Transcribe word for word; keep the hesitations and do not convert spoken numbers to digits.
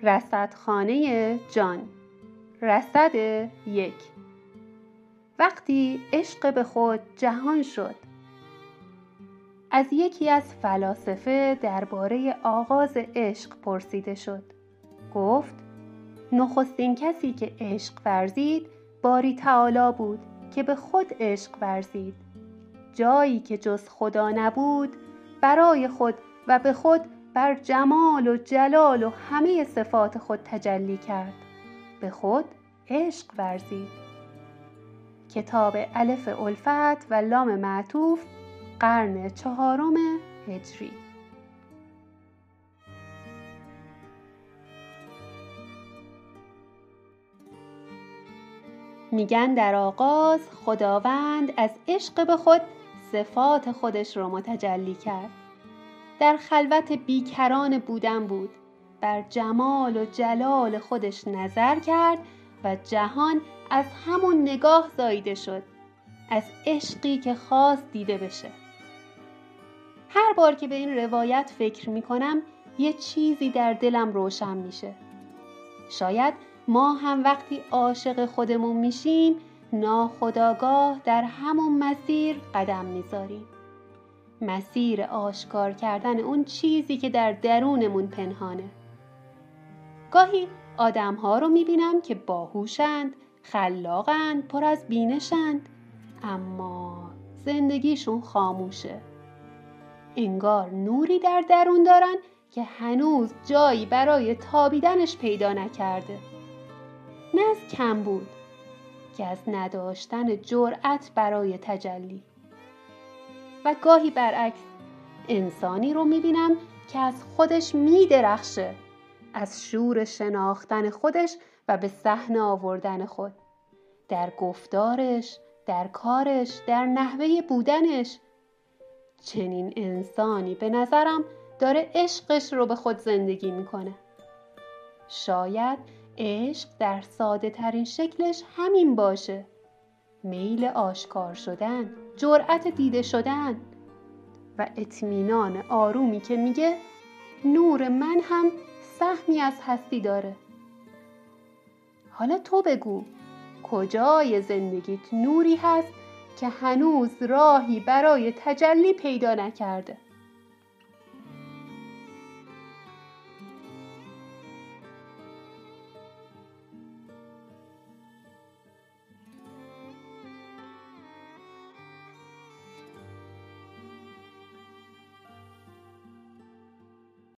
رصدخانه جان. رصد یک. وقتی عشق به خود جهان شد. از یکی از فلاسفه درباره آغاز عشق پرسیده شد. گفت نخستین کسی که عشق ورزید باری تعالی بود که به خود عشق ورزید. جایی که جز خدا نبود برای خود و به خود بر جمال و جلال و همه صفات خود تجلی کرد. به خود عشق ورزید. کتاب الف الفت و لام معطوف، قرن چهارم هجری. میگن در آغاز خداوند از عشق به خود صفات خودش رو متجلی کرد. در خلوت بیکران بودن بود، بر جمال و جلال خودش نظر کرد و جهان از همون نگاه زاییده شد، از عشقی که خواست دیده بشه. هر بار که به این روایت فکر میکنم یه چیزی در دلم روشن میشه. شاید ما هم وقتی عاشق خودمون میشیم ناخودآگاه در همون مسیر قدم میذاریم. مسیر آشکار کردن اون چیزی که در درونمون پنهانه. گاهی آدم‌ها رو میبینم که باهوشند، خلاقند، پر از بینشند، اما زندگیشون خاموشه. انگار نوری در درون دارن که هنوز جایی برای تابیدنش پیدا نکرده. نه از کم بود که از نداشتن جرأت برای تجلی. و گاهی برعکس انسانی رو میبینم که از خودش میدرخشه، از شور شناختن خودش و به صحنه آوردن خود، در گفتارش، در کارش، در نحوه بودنش. چنین انسانی به نظرم داره عشقش رو به خود زندگی میکنه. شاید عشق در ساده ترین شکلش همین باشه. میل آشکار شدن، جرأت دیده شدن و اطمینان آرومی که میگه نور من هم سهمی از هستی داره. حالا تو بگو کجای زندگیت نوری هست که هنوز راهی برای تجلی پیدا نکرده؟